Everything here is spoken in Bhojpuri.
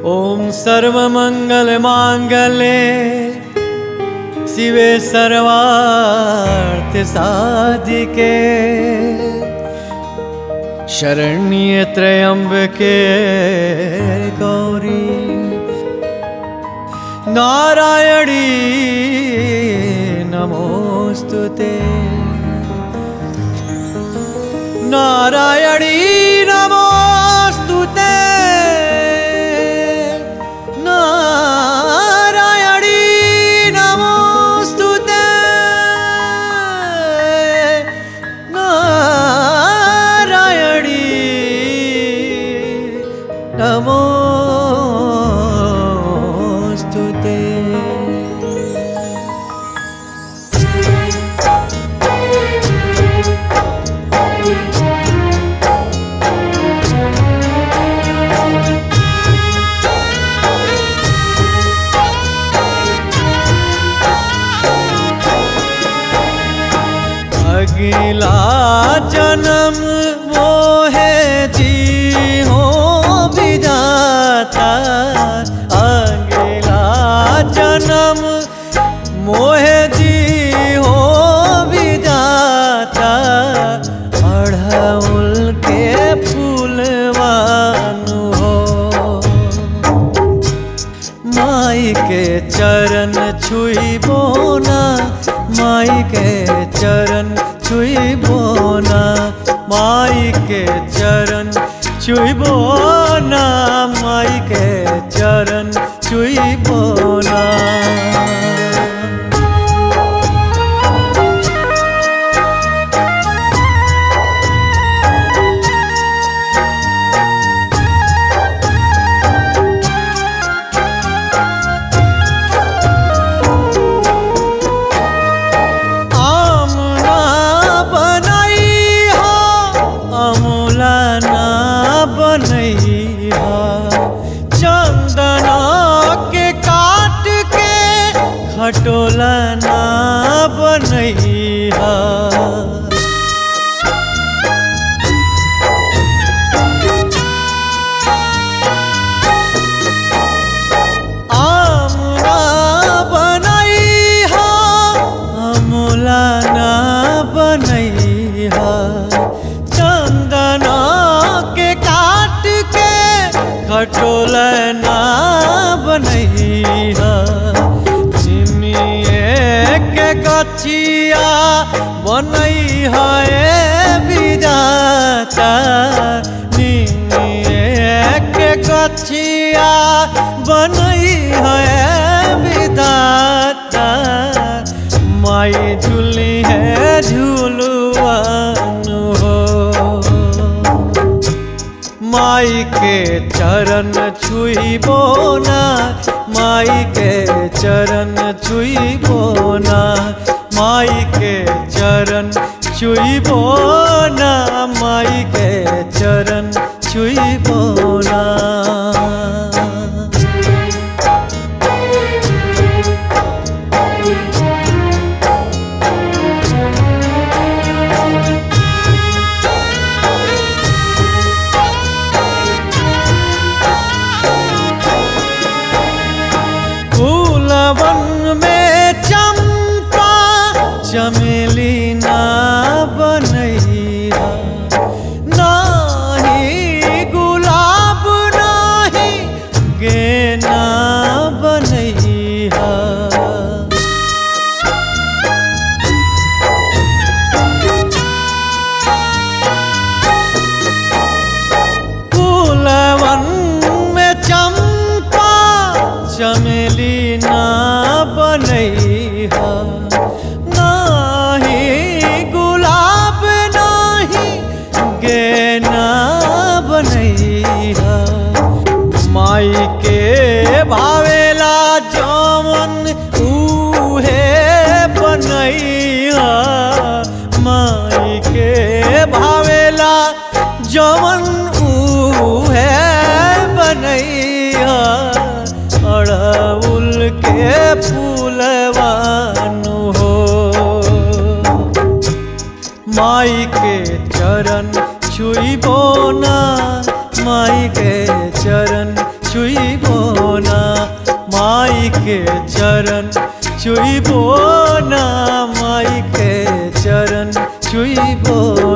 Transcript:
ओम सर्वमंगल मांगल्ये शिवे सर्वार्थ साधिके शरण्ये त्र्यंबके गौरी नारायणी नमोस्तुते। नारायणी नमोस्तुते। नारायणी नमोस्तुते। नारायणी नमोस्तुते। अगला जन्म मोहे जी हो विधाता। अगला जन्म मोहे जी हो विधाता। अड़हुल के फूलवानु हो माई के चरण छुईबो ना। माई के चरण छुईबो ना। माई के चरण छुईबो ना। माई के चरण छुईबो ना। चंदना के काट के खटोला ना बनैहा। आम ना बनैहा। अमूला ना बनैहा। चंदना के काट के खटोला ना बनैहा। चिनिए के गछिया बनैहा ए विधाता। निमिए के गछिया बनैहा ए विधाता। माई झूली है झूलुआन हो माई के चरण छुईबो ना। माई के चरण छुईबो ना। माई के चरण छुईबो ना। माई के चरण छुईबो ना। फूलवन में चंपा चमेली ना बनैहा। नाही गुलाब नाही गेना बनैहा। फूलवन में चंपा चमेली ना बनैहा। नाही गुलाब नाही गेना बनैहा। माई के भावेला जमन उहे बनैहा। माई के भावेला जमन उहे बनैहा। अड़हुल के फूलवानु हो माई के चरण छुईबो ना। माई के चरण छुइबो ना, माई के चरण छुइबो ना, माई के चरण छुइबो